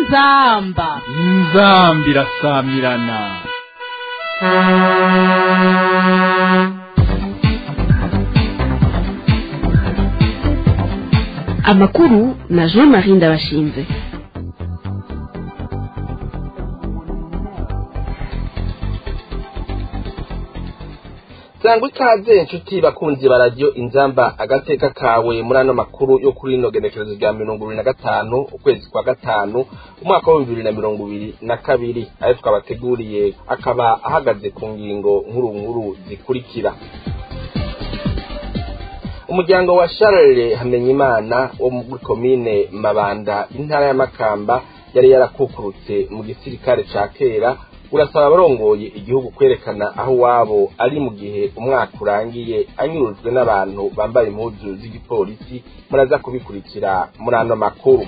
inzamba irasamirana. Amakuru na Jean-Marie Ndabashinze. Sangwa ikaze inshuti bakunzi ba radio Inzamba agateka kawe muri ano makuru yo kuri ino genekerezo rya 2025 ukwezi kwa gatanu umwaka wa 2022 ayo twabateguriye akaba ahagaze ku ngingo nkuru zikurikira. Umuryango wa Charles Hamenyimana wo muri komine Mabanda intara ya Makamba yari yarakukurutse mu gisirikare ca kera urasaba abarongoye igihugu kwerekana aho wabo ari mu gihe umwaka urangiye anyurujwe n'abantu bambaye impuzu z'igipolisi muraza kubikurikira muri ano makuru.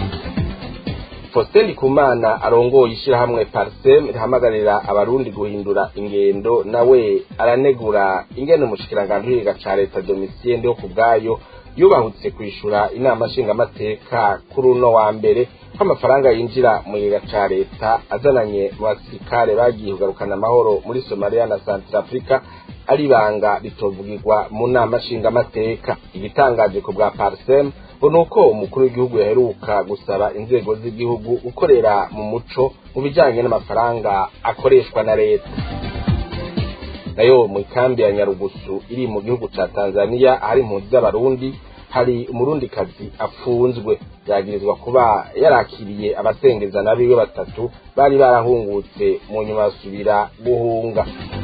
Faustin Kumana arongoye ishirahamwe Parsem rihamagarira abarundi guhindura ingendo nawe aranegura ingene umushikiranganje ca leta Domitien Ndeho kubwayo yubahutse kwishura inama nshingamateka kuri uno wa mbere ko amafaranga yinjira mu giga ca leta azananye mu basirikare bagiye kugarukana amahoro muri Somalia na Centrafrica ari banga ritovugirwa mu nama nshingamateka. Igitangaje ku bwa Parsem nuko umukuru w'igihugu yaheruka gusaba inzego z'igihugu gukorera mu muco mu bijanye n'amafaranga akoreshwa na leta. Nayo mu kambi ya Nyarugusu iri mu gihugu ca Tanzania hari impunzi z'abarundi hari umurundikazi afunzwe yagirizwa kuba yarakiriye abasengeza nabiwe batatu bari barahungutse mu nyuma basubira guhunga.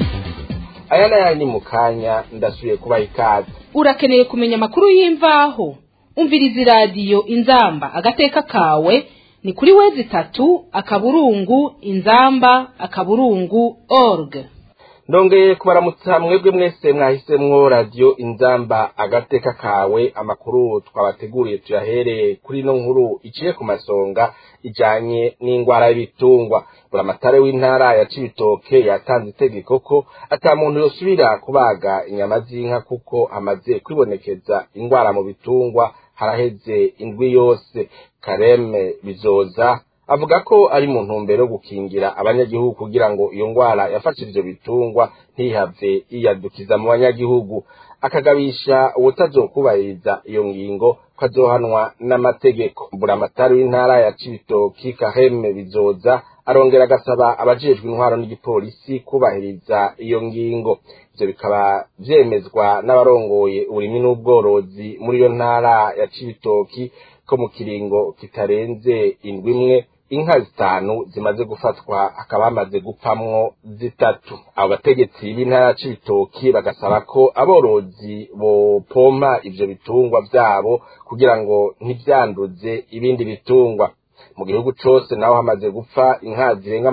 Aya nayo ni mukanya ndasubiye kuba ikaze. Urakeneye kumenya makuru y'imvaho umviriza radio Inzamba agateka kawe ni kuri wezi 3 akaburungu inzamba akaburungu org. Ndongeye kubaramutsa mwebwe mwese mwahisemwo radio Inzamba agateka kawe. Amakuru twabateguriye tuyahere kuri no nkuru iciye ku masonga ijanye n'ingwara y'ibitungwa. Buramatare w'intara ya Cibitoke yatanze itegeko ko ata muntu yosubira kubaga inyama z'inka kuko amaze kwibonekeza ingwara mu bitungwa haraheze indwi yose. Kareme Bizoza avuga ko ari mu ntumbero gukingira abanyagihugu kugira ngo iyo ngwara yafashe ivyo bitungwa ntihave iyadukiza mu banyagihugu. Akagabisha ubutazokubahiriza iyo ngingo kazohanwa n'amategeko. Buramatari w'intara ya Cibitoki Kareme Bizoza arongera agasaba abajejwe intwaro n'igipolisi kubahiriza iyo ngingo. Ivyo bikaba vyemezwa n'abarongoye uburimyi n'ubworozi muri iyo ntara ya Cibitoki ko mu kiringo kitarenze indwi imwe inka 5 zimaze gufatwa akaba amaze gupamwo 3. Abo bategetsi b'intara ya Cibitoki bagasaba ko aborozi bo pompa ivyo bitungwa vyabo kugira ngo ntivyanduze ibindi bitungwa. Mu gihugu cose naho hamaze gupfa inka zirenga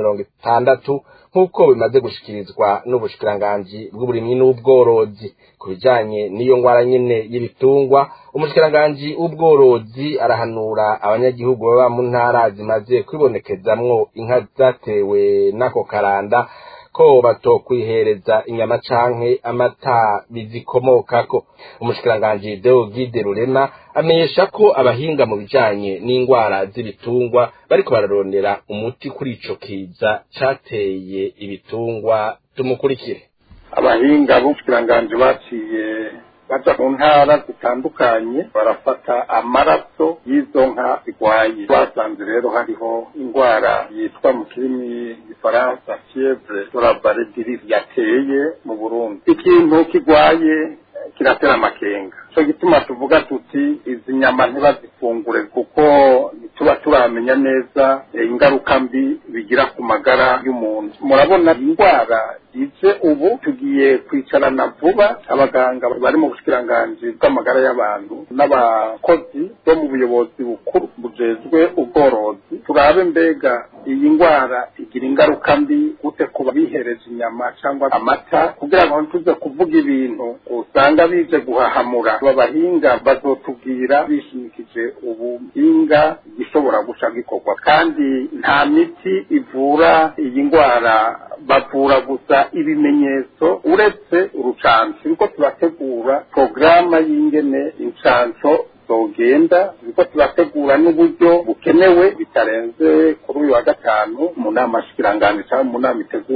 160 nkuko bimaze gushikirizwa n'ubushikiranganje bw'uburimyi n'ubworozi. Kubijanye n'iyo ngwara nyene y'ibitungwa umushikiranganje ubworozi arahanura abanyagihugu baba mu ntara zimaze kwibonekezamwo inka zatewe nako karanda ko batokwihereza inyama canke amata bizikomokako. Umushikiranganje Deogide Rurema amenyesha ko abahinga mu bijanye n'ingwara z'ibitungwa bariko bararondera umuti kuri ico kiza cateye ibitungwa. Tumukurikire. Abahinga b'ubushikiranganje baciye baja mu ntara zitandukanye barafata amaraso y'izo nka zigwaye. Basanze rero hariho ingwara yitwa mu kirimi gifaransa fièvre de la variole yateye mu Burundi. Ikintu kigwaye kiratera amakenga. So gituma tuvuga tuti izi nyama ntibazifungure kuko tuba turamenya neza ingaruka mbi bigira ku magara y'umuntu. Murabona ingwara ije ubu tugiye kwicarana vuba abaganga bari mu bushikiranganje bw'amagara y'abantu n'abakozi bo mu buyobozi bukuru bujejwe ubworozi turabe mbega iyi ngwara igira ingaruka mbi gute kuba bihereje inyama cyangwa amata kugira ngo tuze kuvuga ibintu usanga bije guhahamura. Abahinga bazotubwira bishimikije ubuhinga gishobora guca gikorwa kandi nta miti ivura iyi ngwara bavura gusa ibimenyetso uretse urucanco. Niko turategura programa y'ingene incanco zogenda, niko turategura n'uburyo bukenewe bitarenze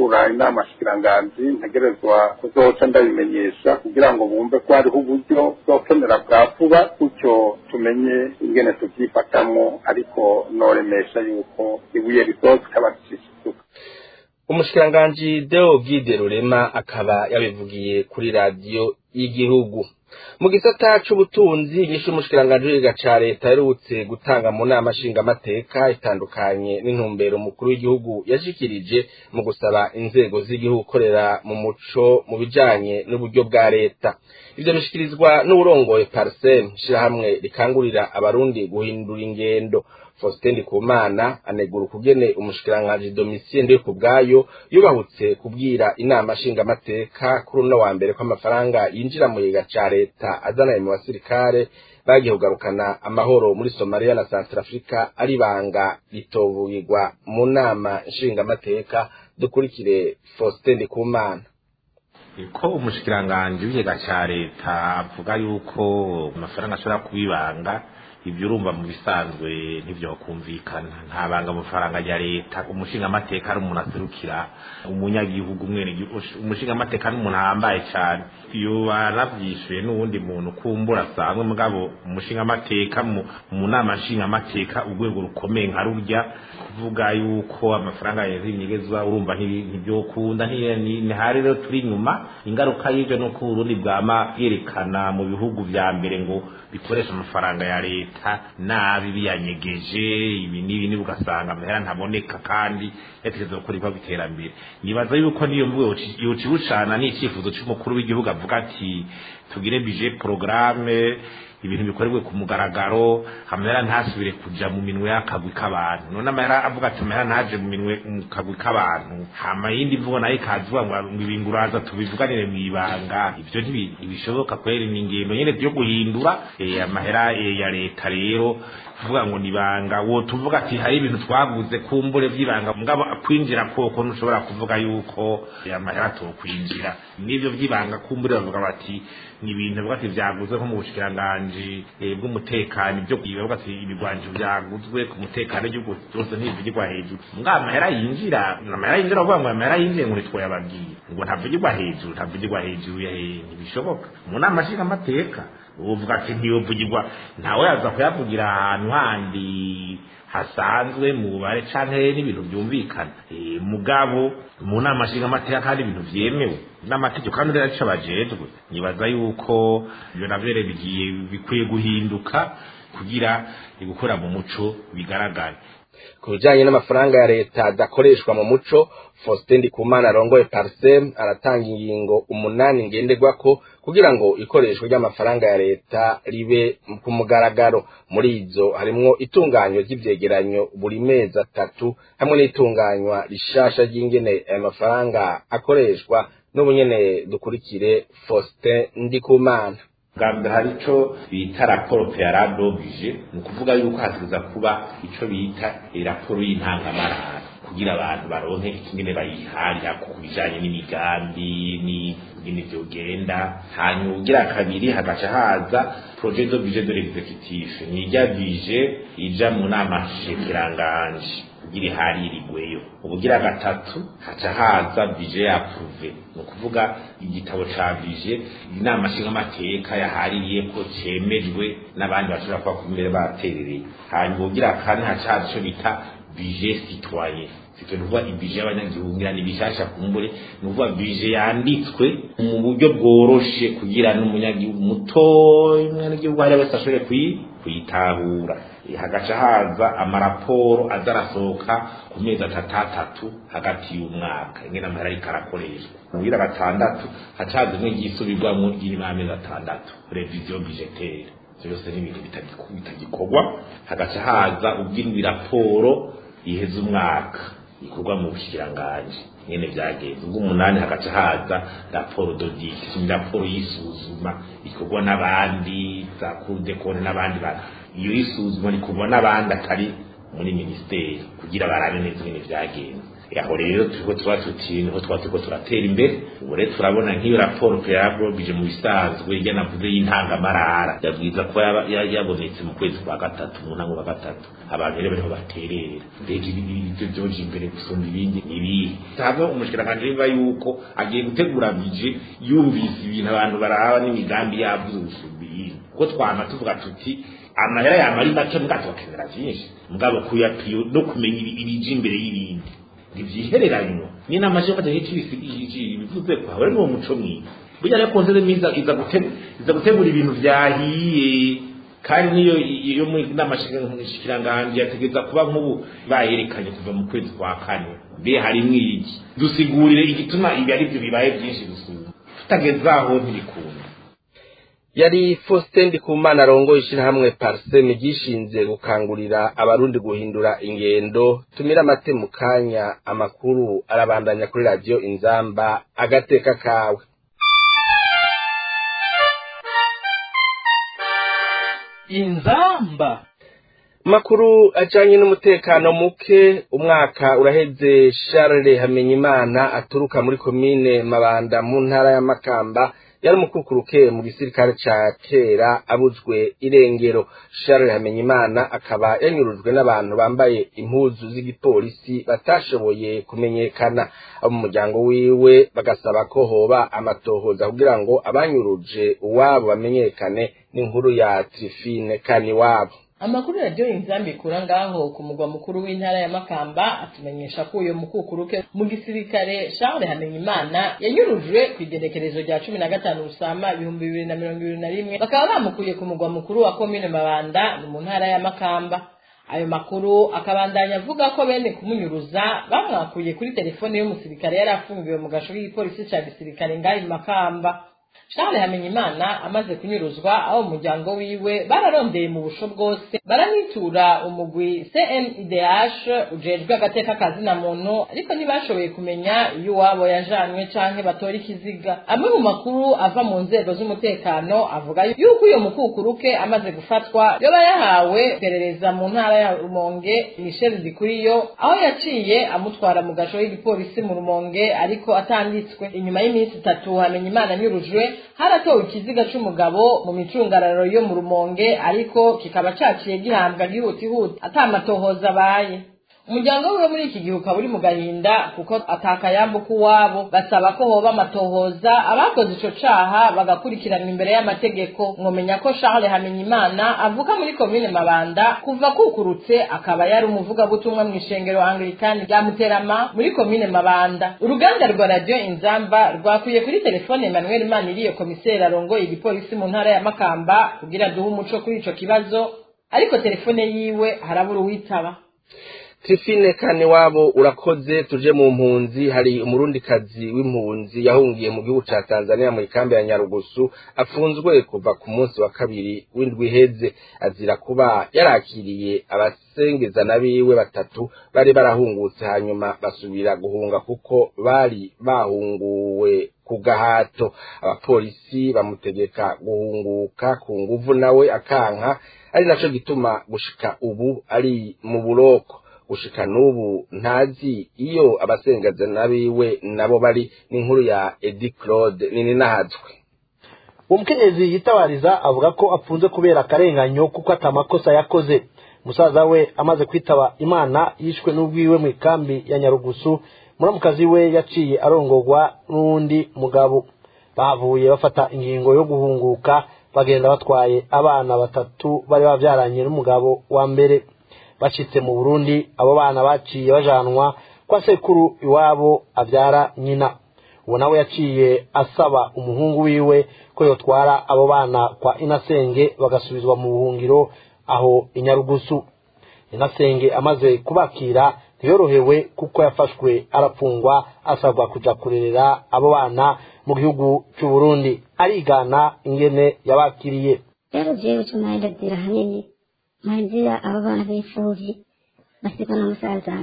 gutegura inama shikiranganji ntegerezwa kuzoca ndabimenyesha kugira ngo bumve ko hariho uburyo bwokenera bwa vuba gutyo tumenye ingene tuvyifatamwo ariko noremesha yuko ibuye rizoza kabashishituka. Umushikiranganji Deo Gide Rurema akaba yabivugiye kuri radio y'igihugu. Mu gisata c'ubutunzi inyishu umushikiranganji w'igihugu ca leta yarutse gutanga mu nama nshingamateka itandukanye n'intumbero mukuru w'igihugu yashikirije mu gusaba inzego z'igihugu gukorera mu muco mu bijanye n'uburyo bwa leta. Ivyo bishikirizwa n'uburongoye Parsem shirahamwe rikangurira abarundi guhindura ingendo. Faustin Ndikumana anegura ukugene umushikiranganji Domitien Ndikubwayo yubahutse kubwira inama nshingamateka kuri uno wa mbere ko amafaranga yinjira mu giga ca leta azanaye mu basirikare bagiye kugarukana amahoro muri Somalia na Centrafrica ari banga ritobugirwa mu nama nshingamateka. Dukurikire Faustin Ndikumana. Ko umushikiranganji w'igiga ca leta avuga yuko amafaranga ashobora kubibanga, ibyo urumva mu bisanzwe ntivyo kumvikana. Nta banga amafaranga ya leta. Umushinga amateka ari umuntu aserukira umunyagihugu mwene umushinga amateka ari umuntu ahambaye cyane. Iyo baravyishuye n'uwundi muntu kumbura sangwe mugabo umushinga amateka mu nama nshinga amateka urwego rukomeye nka rurya kuvuga yuko amafaranga y'inyegezwa urumva ntibyo kunda ni hari rero turi nyuma. Ingaruka y'ivyo no ku Burundi bwama yerekana mu bihugu vya mbere ngo bikoresha amafaranga ya leta nabi biyanyegeje ibi n'ibindi ugasanga amahera ntaboneka kandi yategeze gukora ibikorwa by'iterambere. Nibaza yuko niyo mvugo yocibucana n'icyifuzo cy'umukuru w'igihugu avuga ati tugire budget programme ibintu bikorerwe ku mugaragaro, amahera ntasubire kuja mu minwe y'akagwi k'abantu. None amahera avuga ati amahera ntaje mu minwe mu kagwi k'abantu, hama yindi mvugo nayo ikazuba ngo ibinguraza tubivuganire mu ibanga. Ivyo ntibishoboka kweri. Ni ingendo nyene byo guhindura amahera ya leta. Rero kuvuga ngo nibanga wo tuvuga ati hari ibintu twaguze kumbure vy'ibanga mugabo kwinjira koko ntushobora kuvuga yuko amahera to kwinjira n'ivyo vy'ibanga kumbure bavuga bati ni ibintu bavuga ati vyaguze nko mu bushikiranganje bw'umutekano ibyo bavuga ati ibigwanje vyaguzwe ku mutekano w'igihugu cyose ntivugirwa hejuru. Mugabo amahera yinjira bavuga ngo amahera yinjira ngo nitwo yababwiye ngo ntavugirwa hejuru ntibishoboka. Mu nama nshingamateka uvuga ati ntiyovugirwa, ntawe yaza kuyavugira ahantu handi hasanzwe mu bubare canke n'ibintu byumvikana. Mugabo mu nama nshingamateka kandi ibintu vyemewe n'amategeko kandi rero aca bajejwe. Nibaza yuko ibyo navyo bikwiye guhinduka kugira gukora mu muco bigaragara. Ku bijanye n'amafaranga ya leta adakoreshwa mu muco, Faustin Ndikumana arongoye Parsem aratanga ingingo 8 ngenderwako kugira ngo ikoreshwa ry'amafaranga ya leta ribe ku mugaragaro. Muri izo harimwo itunganywa ry'ivyegeranyo buri mezi 3 hamwe n'itunganywa rishasha ry'ingene aya mafaranga akoreshwa. N'ubunyene dukurikire Faustin Ndikumana. Gambwe hari ico bita raporo préalable oblige, ni kuvuga yuko hatuza kuba ico bita raporo y'intangamarara kugira abantu baronke ikingene bayiharira ku bijanye n'imigambi n'ingene vyogenda. Hanyuma ugira kabiri hagaca haza projet de budget de l'exécutif, ni rya budget ija mu nama shikiranganje kugira haririgweyo. Ubugira gatatu haca haza budget approuvé, no kuvuga igitabo ca budget inama nshingamateka yahaririye ko cemejwe n'abandi bashobora kuba kumere baterereye. Hanyuma ubugira kane haca haza ico bita budget citoyen, tuvuga ibije y'abanyagihugu ni bishasha kumbure, nuvuga bije yanditswe mu buryo bworoshe kugira n'umunyagihugu muto umwanyagihugu ari wese ashobore kuyitahura. Hagaca haza amaraporo azarasohoka ku mezi 3 hagati y'umwaka ingena amahera ariko arakoreshwa. Mugira gatandatu haca haza n'igisubirirwamo ry'amezi 6 revision budgetaire. Byose ni ibintu bitagikorwa. Hagaca haza ubw'indwi raporo iheza umwaka ikorwa mu bushikiranganje nyene byagenze. Ubwo-8 hagaca haza raporo d'audit, raporo y'isuzuma ikorwa n'abandi za kudekone n'abandi bantu. Iyo isuzuma rikorwa n'abandi atari muri ministeri kugira barabe neza nyene byagenze. aho rero turiko tuba tuti niho twaba turiko turatera imbere ubu rero turabona nk'iyo raporo bije mu bisanzwe yanavuze y'intangamarara yabwiza ko yabonetse mu kwezi kwa gatatu mu ntango wa gatatu abantu rero bariho baterera mbega ibyo byoje imbere gusumba ibindi nibihe ntabwo umushikiranganje biva yuko agiye gutegura bije yumvise ibintu abantu baraba n'imigambi yavuze gusumba ibindi kuko twama tuvuga tuti amahera yamari make mugabo bakenera vyinshi mugabo kuyapiyo no kumenya ibije imbere y'ibindi ivyihereranywa ni namaje ko cy'ibisi bivuze ko hari no muco mwiza burya rero konzeze miza iza gutegura ibintu vyahiye kandi niyo mu namashikiranganje yategeza kuba nk'ubu bayerekanye kuva mu kwezi kwa kane be hari mwiki dusigurire igituma ibi ari byo bibaye byinshi gusuma tutagezaho ntibikunda yari Faustin Ndikumana arongoye ishirahamwe Parseme gishinze gukangurira abarundi guhindura ingendo. Tumira amate mu kanya, amakuru arabandanya kuri radio Inzamba agateka kawe. Inzamba makuru ajanye n'umutekano muke. Umwaka uraheze Charles Hamenyimana aturuka muri komine Mabanda mu ntara ya Makamba yari umukukuruke mu gisirikare ca kera abuzwe irengero. Charles Hamenyimana akaba yanyurujwe n'abantu bambaye impuzu z'igipolisi batashoboye kumenyekana. Abo mu muryango wiwe bagasaba ko hoba amatohoza kugira ngo abanyuruje uwabo bamenyekane. N'inkuru ya Trifine Kaniwabo. Amakuru radio Inzamba ikura ngaho ku mugwa mukuru w'intara ya Makamba atumenyesha ko uyo mukukuruke mu gisirikare Charles Hamenyimana yanyurujwe ku igenekerezo rya 15 Rusama 2021 bakaba bamukuye ku mugwa mukuru wa komine Mabanda mu ntara ya Makamba. Ayo makuru akabandanya avuga ko bene kumunyuruza bamwakuye kuri telefone y'umusirikare yari afungiwe mu gasho k'ipolisi ca gisirikare ngaho Makamba. Charles Hamenyimana amaze kunyuruzwa aho umuryango wiwe bararondeye mu busho bwose baranitura umugwi CNIDH ujejwe agateka kazina muntu ariko ntibashoboye kumenya iyo wabo yajanwe canke batora ikiziga. Amwe mu makuru ava mu nzego z'umutekano avuga yuko uyo mukukuruke amaze gufatwa yoba yahawe perereza mu ntara ya Rumonge Michel Dikuriyo aho yaciye amutwara mu gasho y'igipolisi mu Rumonge ariko atanditswe. Inyuma y'iminsi 3 Hamenyimana anyurujwe haratowe ikiziga c'umugabo mu micungararo yo mu Rumonge ariko kikaba caciye gihambwa gihutihuti atamatohoza abaye. Umuryango wiwe muri iki gihe ukaba uri mu gahinda kuko atakayambu kuwabo basaba ko hoba amatohoza abakoze ico caha bagakurikirana imbere y'amategeko. Mwomenya ko Charles Hamenyimana avuka muri komine Mabanda kuva kukurutse akaba yari umuvuga butumwa mu ishengero Anglikani rya Muterama muri komine Mabanda. Uruganda rwa radio Inzamba rwakuye kuri telefone Emmanuel Maniriyo komiseri arongoye igipolisi mu ntara ya Makamba kugira duhe umuco kuri ico kibazo ariko telefone yiwe harabura uwitaba. Trifine Kaniwabo urakoze. Tuje mu mpunzi. Hari umurundikazi w'impunzi yahungiye mu gihugu ca Tanzania mu ikambi ya Nyarugusu afunzwe kuva ku munsi wa kabiri w'indwi heze azira kuba yarakiriye abasengeza nabiwe batatu bari barahungutse hanyuma basubira guhunga kuko bari bahunguwe ku gahato. Abapolisi bamutegeka guhunguka ku nguvu nawe akanka, ari naco gituma gushika ubu ari mu buroko. Gushika n'ubu ntazi iyo abasengaza nabiwe nabo bari. N'inkuru ya Edi Claude nini nahazwe. Umukenyezi yitabariza avuga ko apfunze kubera akarenganyo kuko atamakosa yakoze. Musaza we amaze kwitaba Imana yishwe n'ubwiwe mu ikambi ya Nyarugusu. Muramukazi we yaciye arongorwa n'undi mugabo. Bavuye bafata ingingo yo guhunguka bagenda batwaye abana batatu bari bavyaranye n'umugabo wa mbere. Bashitse mu Burundi abo bana baciye bajanwa kwa sekuru iwabo avyara nyina. Uwo nawe yaciye asaba umuhungu wiwe ko yotwara abo bana kwa Inasenge bagasubizwa mu buhungiro aho Inyarugusu. Inasenge amaze kubakira ntiyorohewe kuko yafashwe arapfungwa asabwa kuja kurerera abo bana mu gihugu cy'u Burundi. Arigana ingene yabakiriye. Rero jewe tunaenda hanini manzira aba bana b'imfuvyi basigwa na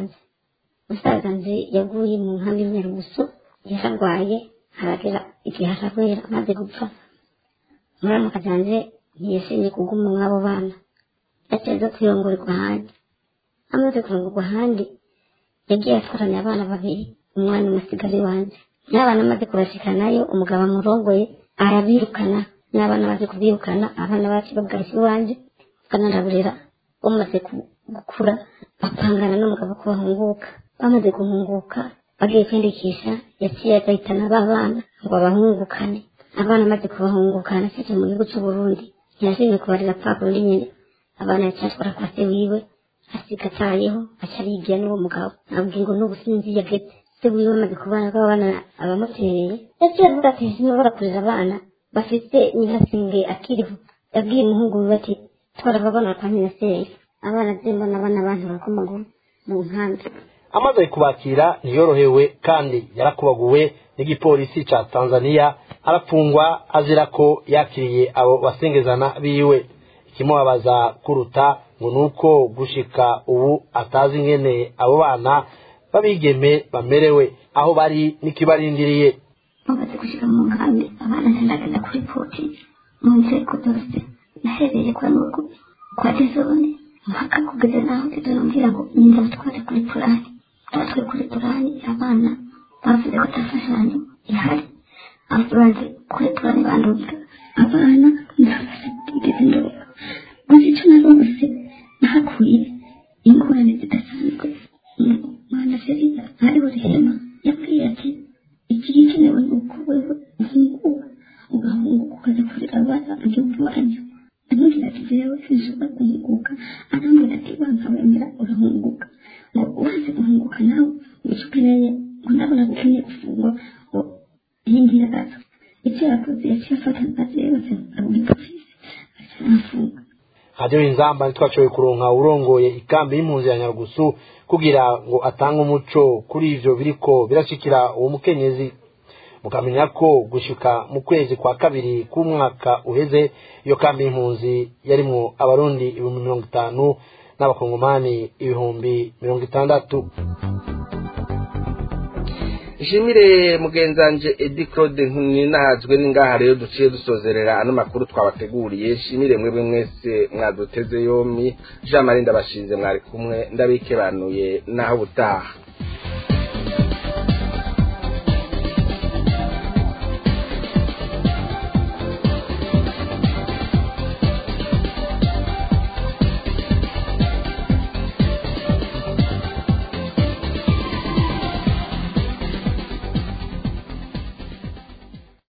musazanze yaguye mu nkambi y'Inyarugusu yaragwaye haragera igihe aragwera amaze gupfa. Muramukazi wanje ntiyasinye kuguma mw'abo bana yateze kuyongorerwa ahandi. Amaze kurongorwa ahandi yagiye atwaranye abana babiri umwana umusigari wanjye n'abana amaze kubashikanayo umugabo amurongoye arabirukana n'abana baje kubirukana abana bacu babwashye iwanjye kanaraburera bamaze gukura bapangana n'umugabo ko bahunguka bamaze guhunguka bagiye kwindikisha yaciye agahitana b'abana ngo bahungukane abana amaze kubahungukana ashyize mu gihugu cy'uburundi ntiyashimye kubarira pfa kundi nyine abana yacyatwara kwa se wiwe asiga atayeho acarigiye n'uwo mugabo nabwo ngo n'ubusinzi yageze se wiwe amaze kubana b'abana abamutereye yaciye avuga ati sinubura kurera abana bafite nyirasinge akiriho yabwiye umuhungu wiwe ati twara abana kwa nyirasenge abana zemba n'abana abantu bakomago mu nkambi amaze kubakira ntiyorohewe kandi yarakubaguwe n'igipolisi ca Tanzania arafungwa azira ko yakiriye abo basengezana biwe ikimubabaza kuruta ngo nuko gushika ubu atazi ingene abo bana babigeme bamerewe aho bari nikibarindiriye bamaze gushika mu nkambi abana ndagenda kuri poti mu nzego zose nahereye kwa nuko kwa tezone mpaka kugeza naho tutonambwira ngo ninza twate kuri purani twatwe kuri purani abana bavuze ko tafashanya ihari abavuze kuri purani bandubika abana ndabafite ndoro gusa icyo narose nahakuye ingorane zidasanzwe mwana seriya ari buri hema yabwiye ati iki gikenewe ni uko wewe uhunguka ugahunguka ukaza kurera abana mu gihugu wanyu amubwira ati jewe sinshobora guhunguka arambwira ati wankawemera urahunguka ngo ubanze guhunguka nawe icyo ukeneye ngo ndabona gukeneye gufungwa ngo yingira gato icyo yakoze yaciye afata akazi yose abwira ofisi arafunga hajyaho inzamba ntitwashoboye kuronka urongoye ikambi y'impunzi ya Nyarugusu kugira ngo atange umuco kuri ivyo biriko birashikira uwo mukenyezi mukamenya ko gushika mu kwezi kwa kabiri k'umwaka uheze iyo kambi y'impunzi yarimwo abarundi 50 n'abakongomani 60. Ishimire mugenzanje Edi Claude Nkunazwe n'ingaha rero duciye dusozerera ano makuru twabateguriye. Shimire mwebwe mwese mwaduteze yomi. Jean Marie ndabashinze mwari kumwe ndabikebanuye naho butaha.